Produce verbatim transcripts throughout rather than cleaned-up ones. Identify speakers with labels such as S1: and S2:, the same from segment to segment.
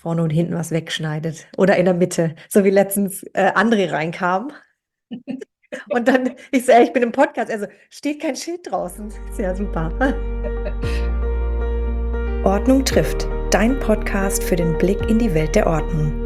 S1: vorne und hinten was wegschneidet oder in der Mitte, so wie letztens äh, André reinkam und dann, ich so, ey, ich bin im Podcast, also steht kein Schild draußen. Ist ja super. Ordnung trifft, dein Podcast für den Blick in die Welt der Ordnung.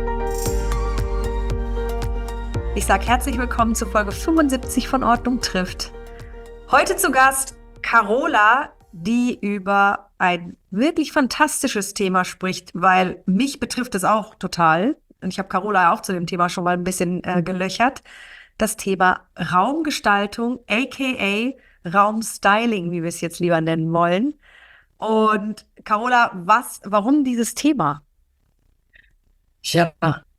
S1: Ich sage herzlich willkommen zu Folge fünfundsiebzig von Ordnung trifft. Heute zu Gast Carola, die über ein wirklich fantastisches Thema spricht, weil mich betrifft es auch total. Und ich habe Carola auch zu dem Thema schon mal ein bisschen äh, gelöchert. Das Thema Raumgestaltung, aka Raumstyling, wie wir es jetzt lieber nennen wollen. Und Carola, was, warum dieses Thema?
S2: Ja,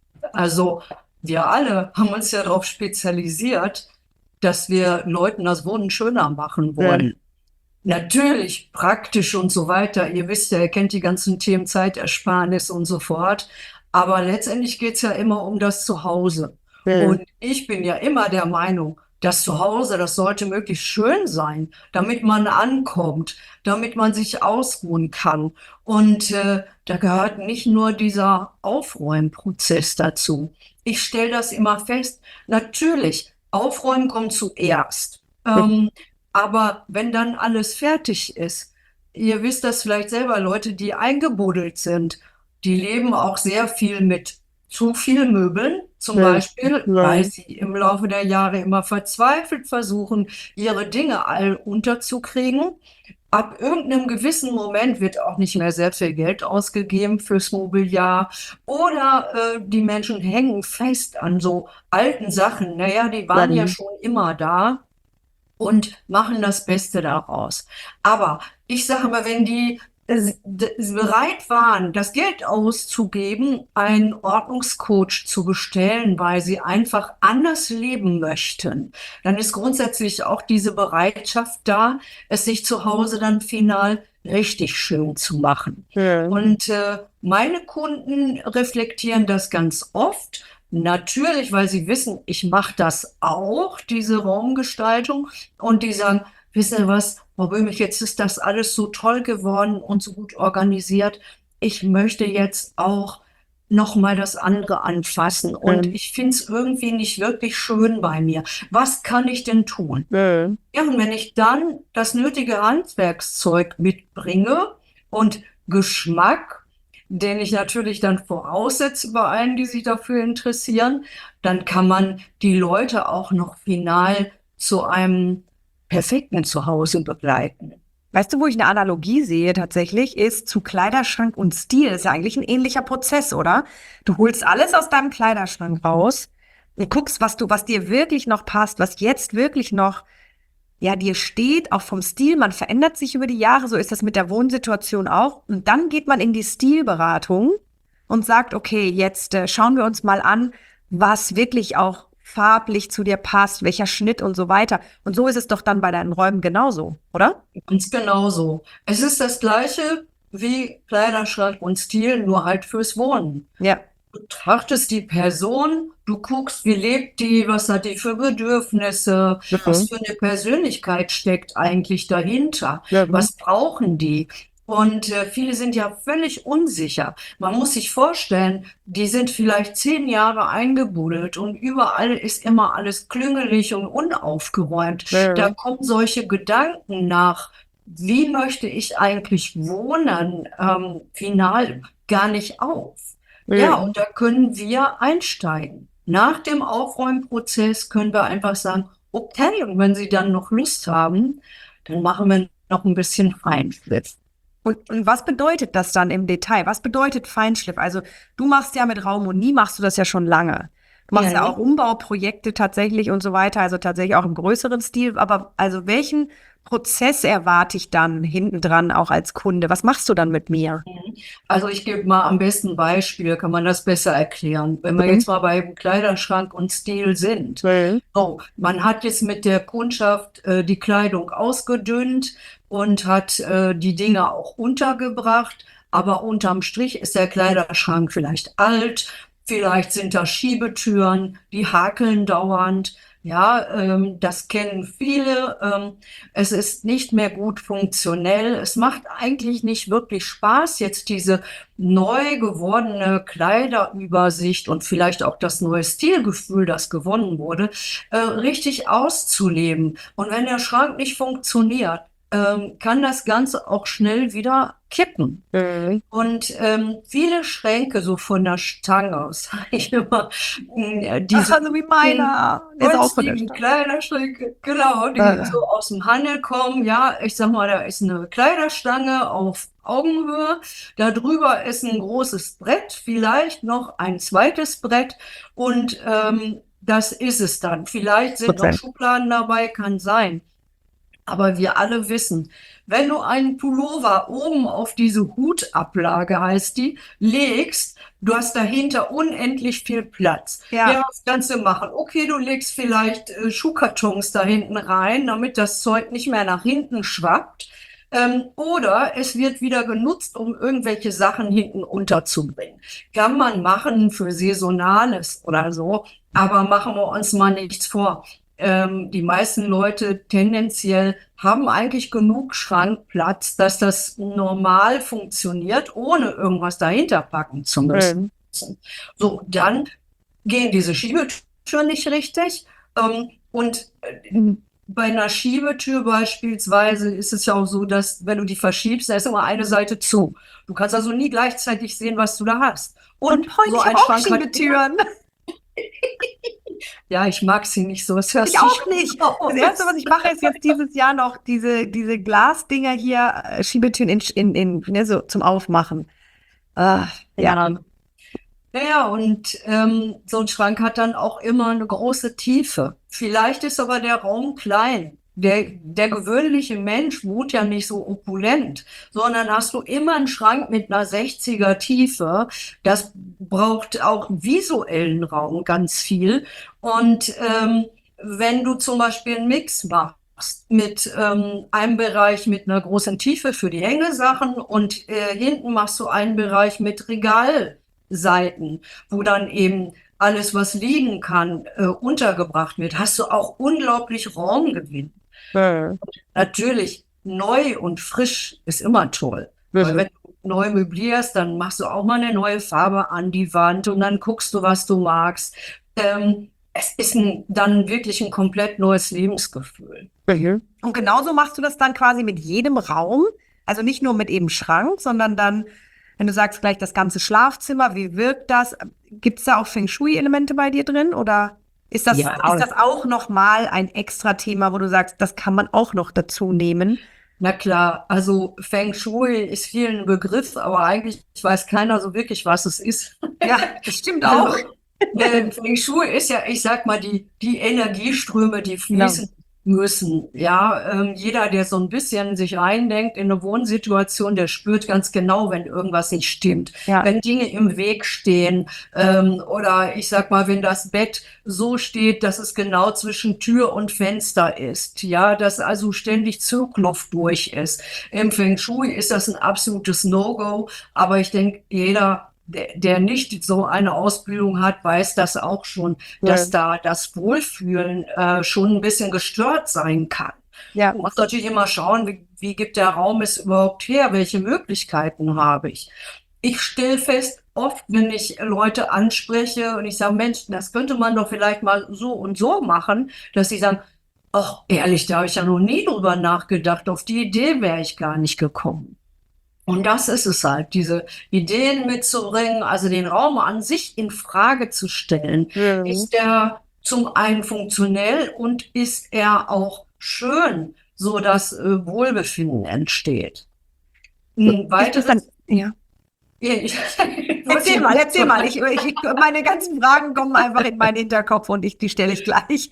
S2: also wir alle haben uns ja darauf spezialisiert, dass wir Leuten das Wohnen schöner machen wollen. Ja. Natürlich praktisch und so weiter. Ihr wisst ja, ihr kennt die ganzen Themen Zeitersparnis und so fort. Aber letztendlich geht es ja immer um das Zuhause.
S1: Ja.
S2: Und ich bin ja immer der Meinung, das Zuhause, das sollte möglichst schön sein, damit man ankommt, damit man sich ausruhen kann. Und äh, da gehört nicht nur dieser Aufräumprozess dazu. Ich stelle das immer fest, natürlich, Aufräumen kommt zuerst. Ähm, aber wenn dann alles fertig ist, ihr wisst das vielleicht selber, Leute, die eingebuddelt sind, die leben auch sehr viel mit zu viel Möbeln, zum
S1: Ja.
S2: Beispiel,
S1: Ja.
S2: weil sie im Laufe der Jahre immer verzweifelt versuchen, ihre Dinge all unterzukriegen. Ab irgendeinem gewissen Moment wird auch nicht mehr sehr viel Geld ausgegeben fürs Mobiliar. Oder äh, die Menschen hängen fest an so alten Sachen. Naja, die waren ja
S1: Dann,
S2: schon immer da und machen das Beste daraus. Aber ich sage mal, wenn die äh, d- bereit waren, das Geld auszugeben, einen Ordnungscoach zu bestellen, weil sie einfach anders leben möchten, dann ist grundsätzlich auch diese Bereitschaft da, es sich zu Hause dann final richtig schön zu machen.
S1: ja.
S2: Und äh, meine Kunden reflektieren das ganz oft. Natürlich, weil sie wissen, ich mache das auch, diese Raumgestaltung. Und die sagen, wissen Sie was, Frau Böhmich, jetzt ist das alles so toll geworden und so gut organisiert. Ich möchte jetzt auch noch mal das andere anfassen. Und
S1: Ja.
S2: ich finde es irgendwie nicht wirklich schön bei mir. Was kann ich denn tun?
S1: Ja.
S2: Ja, und wenn ich dann das nötige Handwerkszeug mitbringe und Geschmack, den ich natürlich dann voraussetze bei allen, die sich dafür interessieren, dann kann man die Leute auch noch final zu einem perfekten Zuhause begleiten.
S1: Weißt du, wo ich eine Analogie sehe tatsächlich, ist zu Kleiderschrank und Stil. Ist ja eigentlich ein ähnlicher Prozess, oder? Du holst alles aus deinem Kleiderschrank raus und guckst, was du, was dir wirklich noch passt, was jetzt wirklich noch, ja, dir steht, auch vom Stil. Man verändert sich über die Jahre, so ist das mit der Wohnsituation auch. Und dann geht man in die Stilberatung und sagt, okay, jetzt äh, schauen wir uns mal an, was wirklich auch farblich zu dir passt, welcher Schnitt und so weiter. Und so ist es doch dann bei deinen Räumen genauso, oder?
S2: Ganz genauso. Es ist das Gleiche wie Kleiderschrank und Stil, nur halt fürs Wohnen.
S1: Ja.
S2: Du betrachtest die Person, du guckst, wie lebt die, was hat die für Bedürfnisse, was
S1: Mhm.
S2: für eine Persönlichkeit steckt eigentlich dahinter,
S1: Ja.
S2: was brauchen die? Und äh, viele sind ja völlig unsicher. Man muss sich vorstellen, die sind vielleicht zehn Jahre eingebuddelt und überall ist immer alles klüngelig und unaufgeräumt. Da
S1: Ja.
S2: kommen solche Gedanken nach, wie möchte ich eigentlich wohnen, ähm, final gar nicht auf. Ja,
S1: Ja.
S2: und da können wir einsteigen. Nach dem Aufräumprozess können wir einfach sagen, okay, und wenn Sie dann noch Lust haben, dann machen wir noch ein bisschen Feinschliff.
S1: Und, und was bedeutet das dann im Detail? Was bedeutet Feinschliff? Also du machst ja mit Raum und Nie machst du das ja schon lange. Du machst ja
S2: Ja.
S1: auch Umbauprojekte tatsächlich und so weiter, also tatsächlich auch im größeren Stil. Aber also welchen Prozess erwarte ich dann hinten dran auch als Kunde? Was machst du dann mit mir?
S2: Also ich gebe mal am besten Beispiel, kann man das besser erklären. Wenn wir
S1: Mhm.
S2: jetzt mal beim Kleiderschrank und Stil sind.
S1: Mhm.
S2: Oh, man hat jetzt mit der Kundschaft äh, die Kleidung ausgedünnt und hat äh, die Dinge auch untergebracht. Aber unterm Strich ist der Kleiderschrank vielleicht alt, vielleicht sind da Schiebetüren, die hakeln dauernd. Ja, ähm, das kennen viele. Ähm, es ist nicht mehr gut funktionell. Es macht eigentlich nicht wirklich Spaß, jetzt diese neu gewordene Kleiderübersicht und vielleicht auch das neue Stilgefühl, das gewonnen wurde, äh, richtig auszuleben. Und wenn der Schrank nicht funktioniert, ähm, kann das Ganze auch schnell wieder kippen.
S1: Mhm.
S2: Und ähm, viele Schränke so von der Stange aus, sag ich immer, mh,
S1: Ach,
S2: diese
S1: also wie meiner. Der ist auch von der
S2: günstigen
S1: Stadt.
S2: Kleiderschränke, genau, die
S1: Äh,
S2: so aus dem Handel kommen. Ja, ich sag mal, da ist eine Kleiderstange auf Augenhöhe. Da drüber ist ein großes Brett, vielleicht noch ein zweites Brett. Und ähm, das ist es dann. Vielleicht sind noch
S1: Prozent.
S2: Schubladen dabei, kann sein. Aber wir alle wissen, wenn du einen Pullover oben auf diese Hutablage, heißt die, legst, du hast dahinter unendlich viel Platz. Ja,
S1: Ja,
S2: das Ganze machen. Okay, du legst vielleicht äh, Schuhkartons da hinten rein, damit das Zeug nicht mehr nach hinten schwappt. Ähm, oder es wird wieder genutzt, um irgendwelche Sachen hinten unterzubringen. Kann man machen für Saisonales oder so, aber machen wir uns mal nichts vor. Ähm, die meisten Leute tendenziell haben eigentlich genug Schrankplatz, dass das normal funktioniert, ohne irgendwas dahinter packen zu müssen.
S1: mhm.
S2: So, dann gehen diese Schiebetüren nicht richtig. Ähm, und äh, bei einer Schiebetür beispielsweise ist es ja auch so, dass wenn du die verschiebst, da ist immer eine Seite zu. Du kannst also nie gleichzeitig sehen, was du da hast. Und
S1: Und heute,
S2: so
S1: ich
S2: ein
S1: habe auch
S2: Schrank hat immer,
S1: Schiebetüren.
S2: ja, ich mag sie nicht so, es hört
S1: Ich
S2: sich
S1: auch nicht. Das Erste, was
S2: aus.
S1: ich mache, ist jetzt dieses Jahr noch diese, diese Glasdinger hier, äh, Schiebetüren in, in, in, ne, so zum Aufmachen. Ah, ja.
S2: Ja, naja, und ähm, so ein Schrank hat dann auch immer eine große Tiefe. Vielleicht ist aber der Raum klein. Der, der gewöhnliche Mensch wohnt ja nicht so opulent, sondern hast du immer einen Schrank mit einer sechziger Tiefe. Das braucht auch visuellen Raum ganz viel. Und ähm, wenn du zum Beispiel einen Mix machst mit ähm, einem Bereich mit einer großen Tiefe für die Hängesachen und äh, hinten machst du einen Bereich mit Regal. Seiten, wo dann eben alles, was liegen kann, äh, untergebracht wird, hast du auch unglaublich Raumgewinn.
S1: Mhm.
S2: Natürlich, neu und frisch ist immer toll, weil
S1: Mhm.
S2: wenn du neu möblierst, dann machst du auch mal eine neue Farbe an die Wand und dann guckst du, was du magst. Ähm, es ist ein, dann wirklich ein komplett neues Lebensgefühl.
S1: Mhm. Und genauso machst du das dann quasi mit jedem Raum, also nicht nur mit eben Schrank, sondern dann, wenn du sagst gleich das ganze Schlafzimmer, wie wirkt das? Gibt es da auch Feng Shui-Elemente bei dir drin oder ist das,
S2: Ja,
S1: ist das auch nochmal ein extra Thema, wo du sagst, das kann man auch noch dazu nehmen?
S2: na klar, also Feng Shui ist vielen ein Begriff, aber eigentlich weiß keiner so wirklich, was es ist.
S1: Ja, das stimmt
S2: Also,
S1: auch.
S2: äh, Feng Shui ist ja, ich sag mal, die, die Energieströme, die
S1: Genau.
S2: fließen müssen. Ja, ähm, jeder, der so ein bisschen sich reindenkt in eine Wohnsituation, der spürt ganz genau, wenn irgendwas nicht stimmt.
S1: Ja.
S2: Wenn Dinge im Weg stehen, ähm, oder ich sag mal, wenn das Bett so steht, dass es genau zwischen Tür und Fenster ist. Ja, dass also ständig Zugluft durch ist. Im Feng Shui ist das ein absolutes No-Go, aber ich denke, jeder der, der nicht so eine Ausbildung hat, weiß das auch schon, dass
S1: Ja.
S2: da das Wohlfühlen äh, schon ein bisschen gestört sein kann.
S1: Ja.
S2: Du musst natürlich immer schauen, wie, wie gibt der Raum es überhaupt her, welche Möglichkeiten habe ich. Ich stelle fest, oft, wenn ich Leute anspreche und ich sage, Mensch, das könnte man doch vielleicht mal so und so machen, dass sie sagen, ach, ehrlich, da habe ich ja noch nie drüber nachgedacht, auf die Idee wäre ich gar nicht gekommen. Und das ist es halt, diese Ideen mitzubringen, also den Raum an sich in Frage zu stellen.
S1: Mhm.
S2: Ist er zum einen funktionell und ist er auch schön, so dass äh, Wohlbefinden entsteht? Ein
S1: Ist das dann,
S2: weiteres,
S1: ja.
S2: ich,
S1: Erzähl mal, erzähl mal. Ich, ich, meine ganzen Fragen kommen einfach in meinen Hinterkopf und ich, die stelle ich gleich.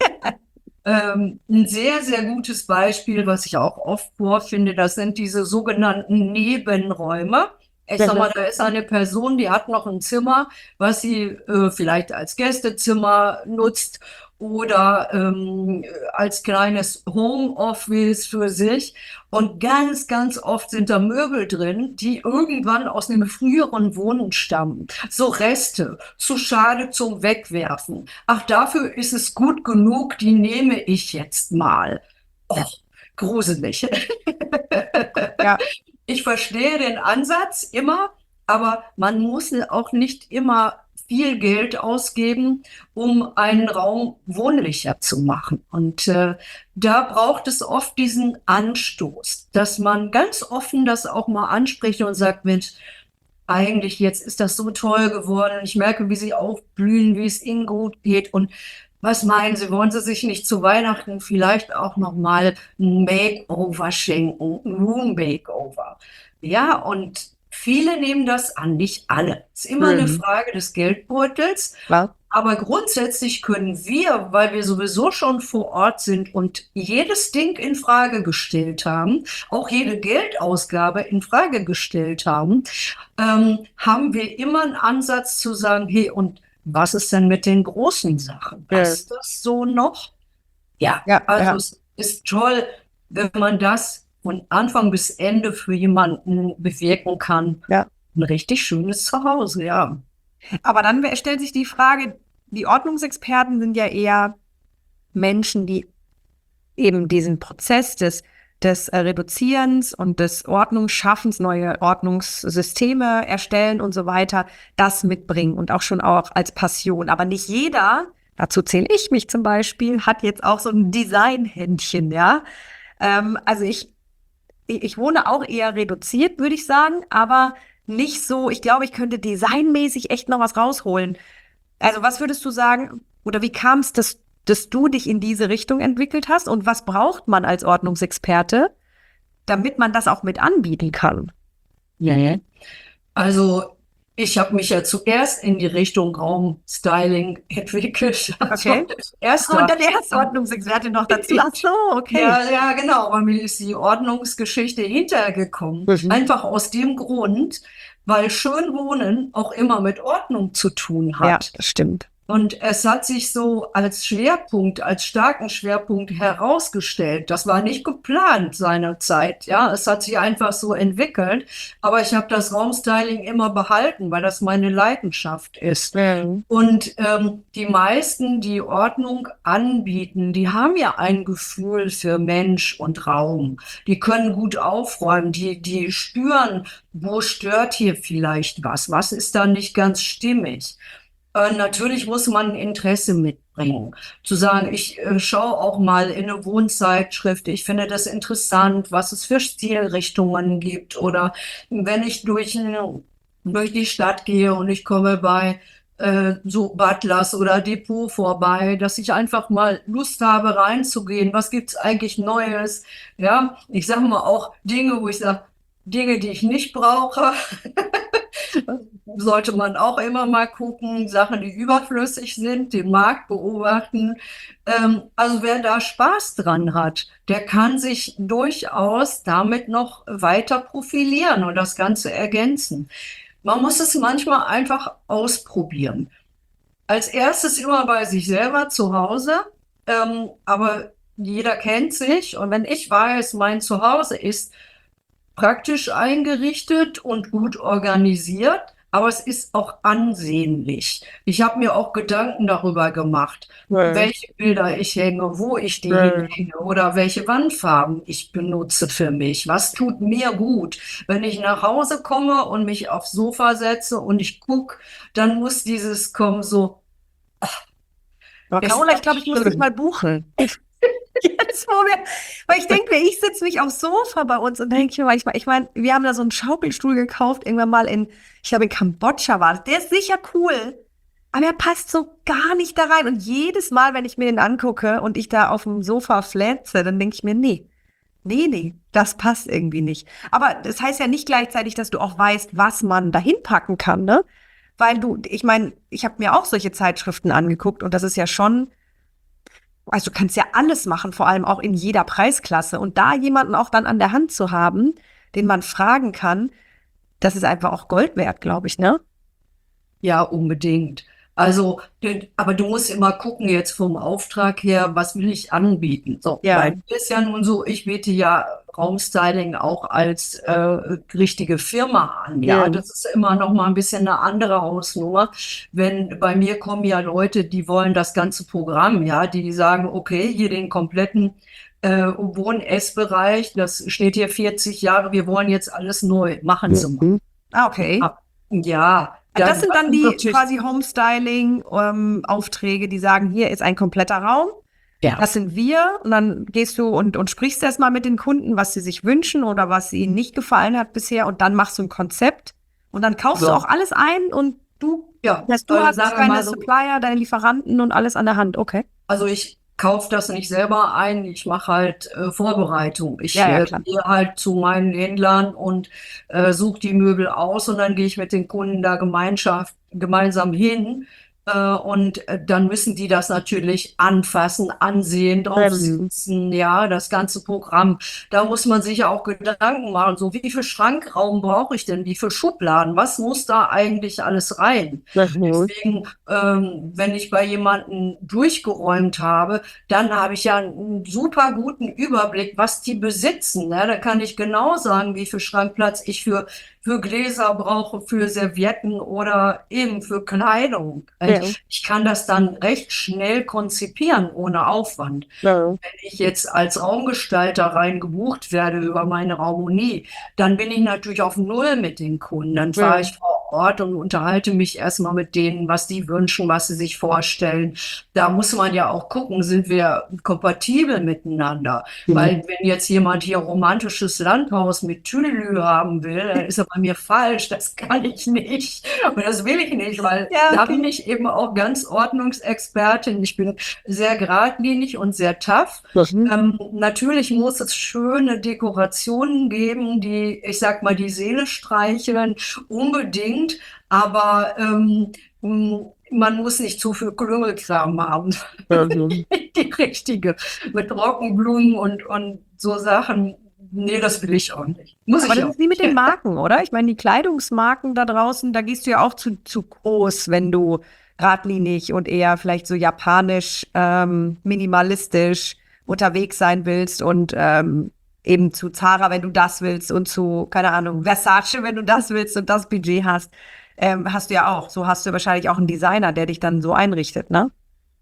S2: Ähm, ein sehr, sehr gutes Beispiel, was ich auch oft vorfinde, das sind diese sogenannten Nebenräume. Ich sag mal, da ist eine Person, die hat noch ein Zimmer, was sie äh, vielleicht als Gästezimmer nutzt oder ähm, als kleines Homeoffice für sich. Und ganz, ganz oft sind da Möbel drin, die irgendwann aus einem früheren Wohnen stammen. So Reste, zu schade zum Wegwerfen. Ach, dafür ist es gut genug, die nehme ich jetzt mal. Oh, gruselig.
S1: Ja,
S2: Ich verstehe den Ansatz immer, aber man muss auch nicht immer viel Geld ausgeben, um einen Raum wohnlicher zu machen. Und äh, da braucht es oft diesen Anstoß, dass man ganz offen das auch mal anspricht und sagt, Mensch, eigentlich jetzt ist das so toll geworden. Ich merke, wie Sie aufblühen, wie es Ihnen gut geht. Und was meinen Sie, wollen Sie sich nicht zu Weihnachten vielleicht auch noch mal ein Makeover schenken, ein Room Makeover? Ja, und viele nehmen das an, nicht alle. Es ist immer eine
S1: mhm.
S2: Frage des Geldbeutels.
S1: Klar.
S2: Aber grundsätzlich können wir, weil wir sowieso schon vor Ort sind und jedes Ding in Frage gestellt haben, auch jede Geldausgabe in Frage gestellt haben, ähm, haben wir immer einen Ansatz zu sagen, hey, und was ist denn mit den großen Sachen?
S1: Ja,
S2: Passt das so noch? Ja,
S1: ja,
S2: also
S1: ja.
S2: es ist toll, wenn man das von Anfang bis Ende für jemanden bewirken kann.
S1: Ja.
S2: Ein richtig schönes Zuhause, ja.
S1: Aber dann wär- stellt sich die Frage, die Ordnungsexperten sind ja eher Menschen, die eben diesen Prozess des, des äh, Reduzierens und des Ordnungsschaffens, neue Ordnungssysteme erstellen und so weiter, das mitbringen und auch schon auch als Passion. Aber nicht jeder, dazu zähle ich mich zum Beispiel, hat jetzt auch so ein Designhändchen, ja. Ähm, also ich, ich ich wohne auch eher reduziert, würde ich sagen, aber nicht so, ich glaube, ich könnte designmäßig echt noch was rausholen. Also was würdest du sagen, oder wie kam es, dass, dass du dich in diese Richtung entwickelt hast und was braucht man als Ordnungsexperte, damit man das auch mit anbieten kann?
S2: Ja, ja. Also ich habe mich ja zuerst in die Richtung Raumstyling entwickelt. Also
S1: Okay.
S2: erst
S1: Und
S2: da.
S1: dann erst Ordnungsexperte noch dazu. Ach so, okay.
S2: Ja, ja, genau. Aber mir ist die Ordnungsgeschichte hinterhergekommen.
S1: Mhm.
S2: Einfach aus dem Grund, weil Schönwohnen auch immer mit Ordnung zu tun
S1: Ja,
S2: hat.
S1: das stimmt.
S2: Und es hat sich so als Schwerpunkt, als starken Schwerpunkt herausgestellt. Das war nicht geplant seinerzeit. Ja, es hat sich einfach so entwickelt. Aber ich habe das Raumstyling immer behalten, weil das meine Leidenschaft ist.
S1: Mhm.
S2: Und ähm, die meisten, die Ordnung anbieten, die haben ja ein Gefühl für Mensch und Raum. Die können gut aufräumen, die, die spüren, wo stört hier vielleicht was, was ist da nicht ganz stimmig. Äh, natürlich muss man ein Interesse mitbringen. Zu sagen, ich äh, schaue auch mal in eine Wohnzeitschrift, ich finde das interessant, was es für Stilrichtungen gibt. Oder wenn ich durch, eine, durch die Stadt gehe und ich komme bei äh, so Butlers oder Depot vorbei, dass ich einfach mal Lust habe, reinzugehen. Was gibt's eigentlich Neues? Ja, ich sage mal auch Dinge, wo ich sage, Dinge, die ich nicht brauche. Sollte man auch immer mal gucken, Sachen, die überflüssig sind, den Markt beobachten. Ähm, also wer da Spaß dran hat, der kann sich durchaus damit noch weiter profilieren und das Ganze ergänzen. Man muss es manchmal einfach ausprobieren. Als erstes immer bei sich selber zu Hause, ähm, aber jeder kennt sich und wenn ich weiß, mein Zuhause ist praktisch eingerichtet und gut organisiert, aber es ist auch ansehnlich. Ich habe mir auch Gedanken darüber gemacht,
S1: Mhm.
S2: welche Bilder ich hänge, wo ich die
S1: Mhm.
S2: hinhänge oder welche Wandfarben ich benutze für mich. Was tut mir gut? Wenn ich nach Hause komme und mich aufs Sofa setze und ich gucke, dann muss dieses kommen so,
S1: Aber
S2: ist
S1: Carola, ich
S2: das
S1: glaube, ich muss dich
S2: schön.
S1: mal buchen. Jetzt, wo wir, weil ich denke mir, ich sitze mich aufs Sofa bei uns und denke mir manchmal, ich meine, wir haben da so einen Schaukelstuhl gekauft, irgendwann mal in, ich glaube in Kambodscha war das. Der ist sicher cool, aber er passt so gar nicht da rein. Und jedes Mal, wenn ich mir den angucke und ich da auf dem Sofa flätze, dann denke ich mir, nee, nee, nee, das passt irgendwie nicht. Aber das heißt ja nicht gleichzeitig, dass du auch weißt, was man dahin packen kann, ne? Weil du, ich meine, ich habe mir auch solche Zeitschriften angeguckt und das ist ja schon, also du kannst ja alles machen, vor allem auch in jeder Preisklasse. Und da jemanden auch dann an der Hand zu haben, den man fragen kann, das ist einfach auch Gold wert, glaube ich, ne?
S2: Ja, unbedingt. Also, den- aber du musst immer gucken jetzt vom Auftrag her, was will ich anbieten? So,
S1: Ja.
S2: bei mir ist ja nun so, ich biete ja Raumstyling auch als äh, richtige Firma an. Ja,
S1: Ja.
S2: das ist immer noch mal ein bisschen eine andere Hausnummer. Wenn bei mir kommen ja Leute, die wollen das ganze Programm, ja, die sagen, okay, hier den kompletten äh, Wohn-Ess-Bereich, das steht hier vierzig Jahre, wir wollen jetzt alles neu, machen Sie mal.
S1: Mhm. Ah, okay.
S2: Ah, ja,
S1: Ah, das
S2: dann,
S1: sind
S2: das
S1: dann
S2: ist
S1: die
S2: natürlich,
S1: quasi Homestyling-Aufträge, die sagen, hier ist ein kompletter Raum.
S2: ja,
S1: Das sind wir. Und dann gehst du und, und sprichst erstmal mit den Kunden, was sie sich wünschen oder was ihnen nicht gefallen hat bisher. Und dann machst du ein Konzept. Und dann kaufst du auch
S2: so,
S1: alles ein und du,
S2: ja,
S1: das heißt, du
S2: äh,
S1: hast
S2: sagen wir
S1: deine
S2: mal so,
S1: Supplier, deine Lieferanten und alles an der Hand. Okay.
S2: also ich kaufe das nicht selber ein, ich mache halt äh, Vorbereitung. Ich
S1: Ja, ja,
S2: äh,
S1: klar.
S2: gehe halt zu meinen Händlern und äh, suche die Möbel aus und dann gehe ich mit den Kunden da Gemeinschaft, gemeinsam hin. Äh, und äh, dann müssen die das natürlich anfassen, ansehen, drauf
S1: Ähm,
S2: sitzen, ja, das ganze Programm. Da muss man sich ja auch Gedanken machen, so wie viel Schrankraum brauche ich denn, wie viele Schubladen, was muss da eigentlich alles rein?
S1: mhm.
S2: Deswegen, ähm, wenn ich bei jemandem durchgeräumt habe, dann habe ich ja einen super guten Überblick, was die besitzen. Ne? Da kann ich genau sagen, wie viel Schrankplatz ich für, für Gläser brauche, für Servietten oder eben für Kleidung.
S1: Ja,
S2: Ich, ich kann das dann recht schnell konzipieren, ohne Aufwand.
S1: ja,
S2: Wenn ich jetzt als Raumgestalter rein gebucht werde über meine Raumonie, dann bin ich natürlich auf Null mit den Kunden. Dann fahre
S1: ja.
S2: ich vor Ort und unterhalte mich erstmal mit denen, was die wünschen, was sie sich vorstellen. Da muss man ja auch gucken, sind wir kompatibel miteinander?
S1: Mhm.
S2: Weil wenn jetzt jemand hier romantisches Landhaus mit Tüdelü haben will, dann ist er bei mir falsch. Das kann ich nicht. Und das will ich nicht, weil
S1: Ja,
S2: da
S1: okay.
S2: bin ich eben auch ganz Ordnungsexpertin. Ich bin sehr geradlinig und sehr tough.
S1: Mhm.
S2: Ähm, natürlich muss es schöne Dekorationen geben, die, ich sag mal, die Seele streicheln, unbedingt, aber ähm, m, man muss nicht zu viel Klüngelkram haben.
S1: Mhm.
S2: Die richtige, mit Trockenblumen und, und so Sachen. Nee, das will ich auch nicht. Muss
S1: Aber
S2: ich
S1: das
S2: auch
S1: ist wie mit den
S2: nicht.
S1: Marken, oder? Ich meine, die Kleidungsmarken da draußen, da gehst du ja auch zu, zu groß, wenn du geradlinig und eher vielleicht so japanisch, ähm, minimalistisch unterwegs sein willst und ähm, eben zu Zara, wenn du das willst und zu, keine Ahnung, Versace, wenn du das willst und das Budget hast, ähm, hast du ja auch. So hast du wahrscheinlich auch einen Designer, der dich dann so einrichtet, ne?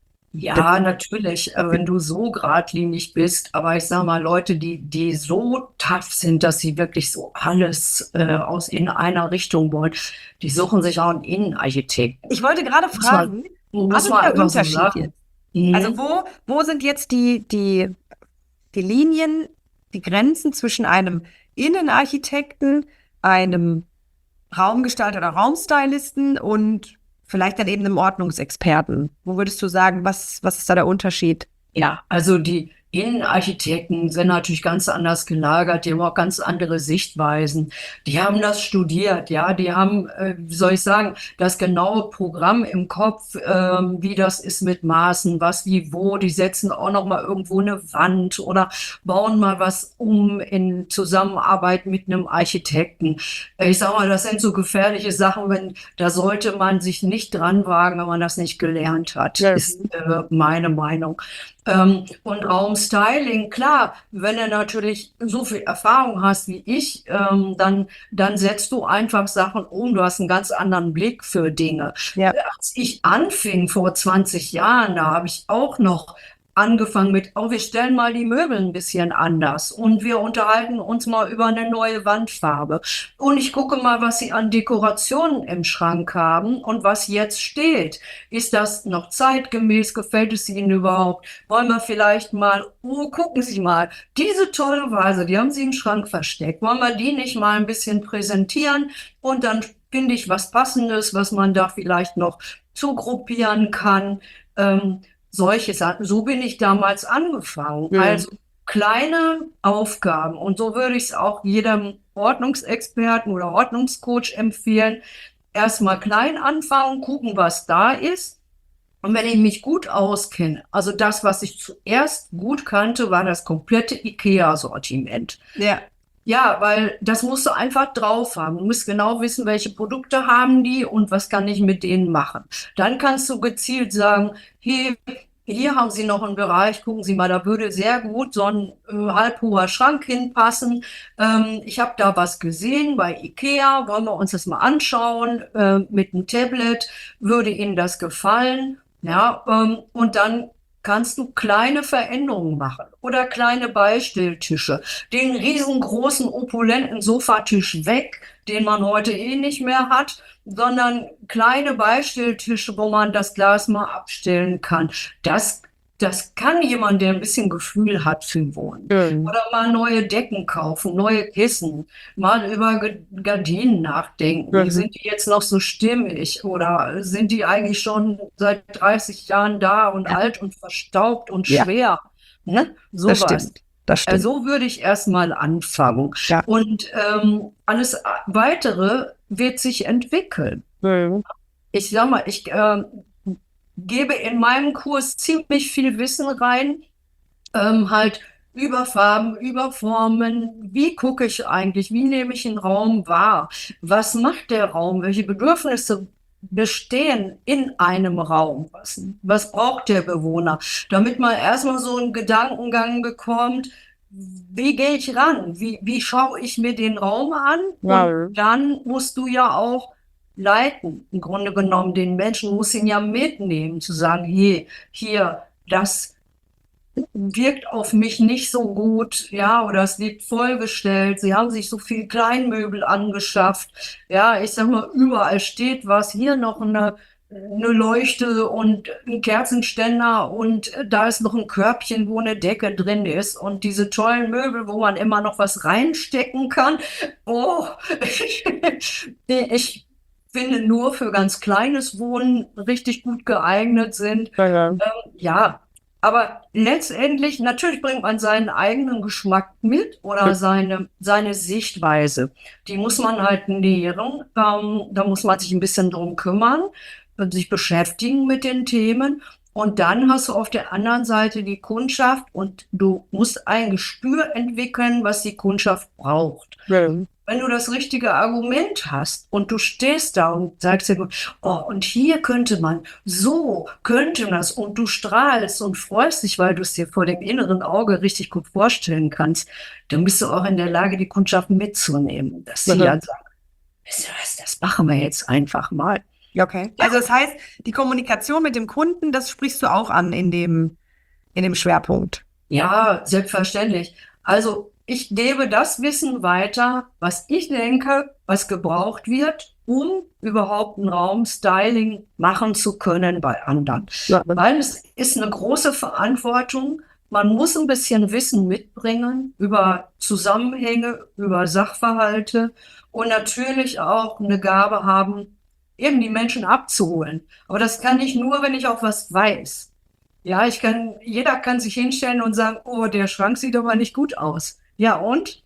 S2: Ja, natürlich, äh, wenn du so geradlinig bist, aber ich sag mal, Leute, die, die so tough sind, dass sie wirklich so alles äh, aus in einer Richtung wollen, die suchen sich auch einen Innenarchitekten.
S1: Ich wollte gerade
S2: Muss man,
S1: fragen, was
S2: muss
S1: ist
S2: man
S1: der
S2: einfach so
S1: Unterschied jetzt?
S2: sagen. Mhm.
S1: Also wo, wo sind jetzt die, die, die Linien, die Grenzen zwischen einem Innenarchitekten, einem Raumgestalter oder Raumstylisten und vielleicht dann eben einem Ordnungsexperten? Wo würdest du sagen, was, was ist da der Unterschied?
S2: Ja, also die Innenarchitekten sind natürlich ganz anders gelagert, die haben auch ganz andere Sichtweisen. Die haben das studiert, ja, die haben, äh, wie soll ich sagen, das genaue Programm im Kopf, ähm, wie das ist mit Maßen, was wie wo. Die setzen auch noch mal irgendwo eine Wand oder bauen mal was um in Zusammenarbeit mit einem Architekten. Ich sag mal, das sind so gefährliche Sachen, wenn da sollte man sich nicht dran wagen, wenn man das nicht gelernt hat,
S1: Ja.
S2: ist äh, meine Meinung. Ähm, und Raumstyling, klar, wenn du natürlich so viel Erfahrung hast wie ich, ähm, dann, dann setzt du einfach Sachen um. Du hast einen ganz anderen Blick für Dinge.
S1: Ja.
S2: Als ich anfing vor zwanzig Jahren, da habe ich auch noch angefangen mit, oh, wir stellen mal die Möbel ein bisschen anders und wir unterhalten uns mal über eine neue Wandfarbe. Und ich gucke mal, was sie an Dekorationen im Schrank haben und was jetzt steht. Ist das noch zeitgemäß? Gefällt es Ihnen überhaupt? Wollen wir vielleicht mal, oh, gucken Sie mal, diese tolle Vase, die haben Sie im Schrank versteckt. Wollen wir die nicht mal ein bisschen präsentieren? Und dann finde ich was Passendes, was man da vielleicht noch zugruppieren kann. Ähm, solche Sachen. So bin ich damals angefangen.
S1: Ja.
S2: Also kleine Aufgaben. Und so würde ich es auch jedem Ordnungsexperten oder Ordnungscoach empfehlen. Erstmal klein anfangen, gucken, was da ist. Und wenn ich mich gut auskenne, also das, was ich zuerst gut kannte, war das komplette IKEA-Sortiment.
S1: Ja.
S2: Ja, weil das musst du einfach drauf haben. Du musst genau wissen, welche Produkte haben die und was kann ich mit denen machen. Dann kannst du gezielt sagen, hier, hier haben Sie noch einen Bereich, gucken Sie mal, da würde sehr gut so ein äh, halbhoher Schrank hinpassen. Ähm, ich habe da was gesehen bei IKEA, wollen wir uns das mal anschauen, äh, mit einem Tablet, würde Ihnen das gefallen? Ja, ähm, und dann kannst du kleine Veränderungen machen oder kleine Beistelltische, den riesengroßen, opulenten Sofatisch weg, den man heute eh nicht mehr hat, sondern kleine Beistelltische, wo man das Glas mal abstellen kann. Das, das kann jemand, der ein bisschen Gefühl hat für Wohnen.
S1: Schön.
S2: Oder mal neue Decken kaufen, neue Kissen, mal über Ge- Gardinen nachdenken.
S1: Mhm.
S2: Sind die jetzt noch so stimmig oder sind die eigentlich schon seit dreißig Jahren da und
S1: Ja,
S2: alt und verstaubt und
S1: ja,
S2: schwer? Ne?
S1: das
S2: Sowas.
S1: stimmt. Das
S2: Äh,
S1: stimmt.
S2: So würde ich erstmal anfangen.
S1: Ja.
S2: Und ähm, alles Weitere wird sich entwickeln.
S1: Mhm.
S2: Ich sag mal, ich ähm, gebe in meinem Kurs ziemlich viel Wissen rein, ähm, halt über Farben, über Formen. Wie gucke ich eigentlich? Wie nehme ich einen Raum wahr? Was macht der Raum? Welche Bedürfnisse bestehen in einem Raum? Was, was braucht der Bewohner? Damit man erstmal so einen Gedankengang bekommt, wie gehe ich ran? Wie, wie schaue ich mir den Raum an? Und
S1: Ja.
S2: dann musst du ja auch leiten. Im Grunde genommen, den Menschen muss ihn ja mitnehmen, zu sagen, hier, hier, das wirkt auf mich nicht so gut, ja, oder es liegt vollgestellt. Sie haben sich so viel Kleinmöbel angeschafft. Ja, ich sag mal, überall steht was. Hier noch eine, eine Leuchte und ein Kerzenständer und da ist noch ein Körbchen, wo eine Decke drin ist und diese tollen Möbel, wo man immer noch was reinstecken kann. Oh, ich finde nur für ganz kleines Wohnen richtig gut geeignet sind.
S1: Ja, ja.
S2: Ähm, ja, aber letztendlich, natürlich bringt man seinen eigenen Geschmack mit oder seine, seine Sichtweise. Die muss man halt nähren. Ähm, da muss man sich ein bisschen drum kümmern und sich beschäftigen mit den Themen. Und dann hast du auf der anderen Seite die Kundschaft und du musst ein Gespür entwickeln, was die Kundschaft braucht.
S1: Ja.
S2: Wenn du das richtige Argument hast und du stehst da und sagst dir, oh, und hier könnte man, so könnte man das und du strahlst und freust dich, weil du es dir vor dem inneren Auge richtig gut vorstellen kannst, dann bist du auch in der Lage, die Kundschaft mitzunehmen, dass sie
S1: Mhm.
S2: ja sagen, wisst ihr was, das machen wir jetzt einfach mal.
S1: Ja, okay. Also das heißt, die Kommunikation mit dem Kunden, das sprichst du auch an in dem, in dem Schwerpunkt.
S2: Ja, selbstverständlich. Also ich gebe das Wissen weiter, was ich denke, was gebraucht wird, um überhaupt ein Raumstyling machen zu können bei anderen.
S1: Ja.
S2: Weil es ist eine große Verantwortung. Man muss ein bisschen Wissen mitbringen über Zusammenhänge, über Sachverhalte und natürlich auch eine Gabe haben, eben die Menschen abzuholen. Aber das kann ich nur, wenn ich auch was weiß. Ja, ich kann, jeder kann sich hinstellen und sagen, oh, der Schrank sieht aber nicht gut aus. Ja, und?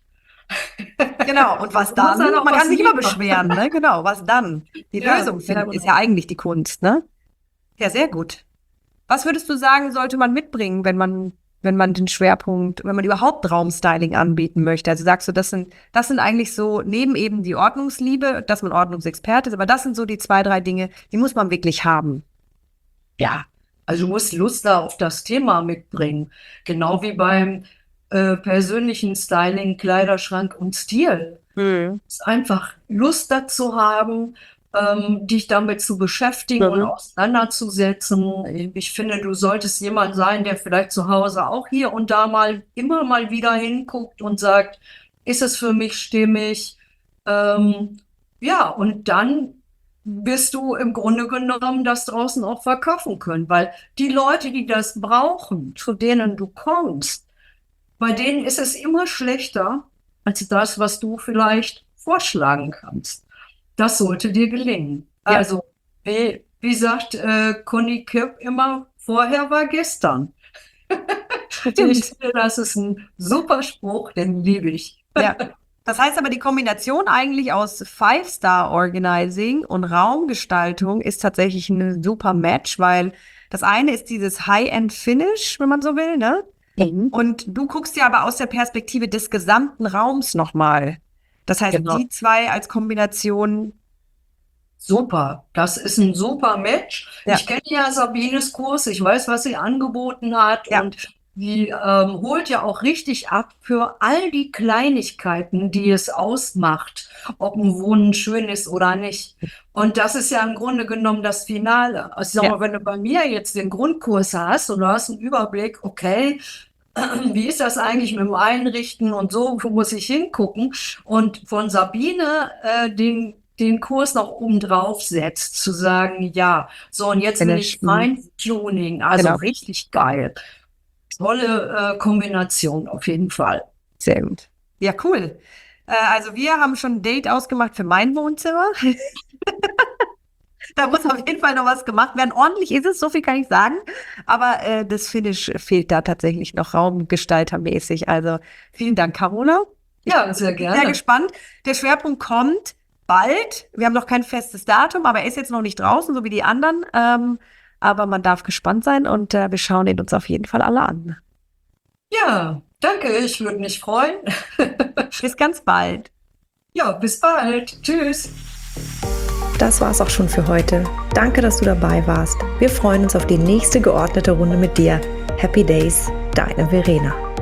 S1: Genau. Und was
S2: Du musst
S1: dann?
S2: dann auch
S1: Man kann
S2: was
S1: sich immer
S2: liefern.
S1: beschweren, ne? Genau. Was dann? Die
S2: Ja,
S1: Lösung
S2: ja,
S1: finden ist ja
S2: genau.
S1: eigentlich die Kunst, ne? Ja, sehr gut. Was würdest du sagen, sollte man mitbringen, wenn man, wenn man den Schwerpunkt, wenn man überhaupt Raumstyling anbieten möchte? Also sagst du, das sind, das sind eigentlich so, neben eben die Ordnungsliebe, dass man Ordnungsexperte ist, aber das sind so die zwei, drei Dinge, die muss man wirklich haben.
S2: Ja, also du musst Lust da auf das Thema mitbringen. Genau wie beim äh, persönlichen Styling, Kleiderschrank und Stil.
S1: Mhm.
S2: Ist einfach Lust dazu haben, ähm, dich damit zu beschäftigen und
S1: Mhm.
S2: auseinanderzusetzen. Ich finde, du solltest jemand sein, der vielleicht zu Hause auch hier und da mal immer mal wieder hinguckt und sagt, ist es für mich stimmig? Ähm, ja, und dann wirst du im Grunde genommen das draußen auch verkaufen können, weil die Leute, die das brauchen, zu denen du kommst, bei denen ist es immer schlechter als das, was du vielleicht vorschlagen kannst. Das sollte dir gelingen.
S1: Ja,
S2: Also, wie, wie sagt äh, Conny Kipp immer, vorher war gestern. Ich
S1: stimmt.
S2: finde, das ist ein super Spruch, den liebe ich.
S1: Ja. Das heißt aber, die Kombination eigentlich aus Five-Star-Organizing und Raumgestaltung ist tatsächlich ein super Match, weil das eine ist dieses High-End-Finish, wenn man so will, ne?
S2: Mhm.
S1: Und du guckst ja aber aus der Perspektive des gesamten Raums nochmal. Das heißt,
S2: Genau.
S1: die zwei als Kombination,
S2: Super, das ist ein super Match.
S1: ja,
S2: Ich kenne ja Sabines Kurs, ich weiß, was sie angeboten hat
S1: ja,
S2: und die ähm, holt ja auch richtig ab für all die Kleinigkeiten, die es ausmacht, ob ein Wohnen schön ist oder nicht. Und das ist ja im Grunde genommen das Finale. Also ich sag
S1: ja,
S2: mal, wenn du bei mir jetzt den Grundkurs hast und du hast einen Überblick, okay, wie ist das eigentlich mit dem Einrichten und so, wo muss ich hingucken? Und von Sabine äh, den, den Kurs noch oben drauf setzt, zu sagen, ja, so und jetzt will
S1: Finish,
S2: ich
S1: mhm,
S2: Feintuning, also
S1: genau,
S2: richtig geil. Tolle äh, Kombination auf jeden Fall.
S1: sehr gut. Ja, cool. Äh, also wir haben schon ein Date ausgemacht für mein Wohnzimmer. Da muss auf jeden Fall noch was gemacht werden. Ordentlich ist es, so viel kann ich sagen. Aber äh, das Finish fehlt da tatsächlich noch raumgestaltermäßig. Also vielen Dank, Carola. Ich
S2: Ja, sehr
S1: bin sehr
S2: gerne.
S1: gespannt. Der Schwerpunkt kommt bald. Wir haben noch kein festes Datum, aber er ist jetzt noch nicht draußen, so wie die anderen. Ähm, aber man darf gespannt sein und äh, wir schauen ihn uns auf jeden Fall alle an.
S2: Ja, danke, ich würde mich freuen.
S1: Bis ganz bald.
S2: Ja, bis bald. Tschüss.
S3: Das war's auch schon für heute. Danke, dass du dabei warst. Wir freuen uns auf die nächste geordnete Runde mit dir. Happy Days, deine Verena.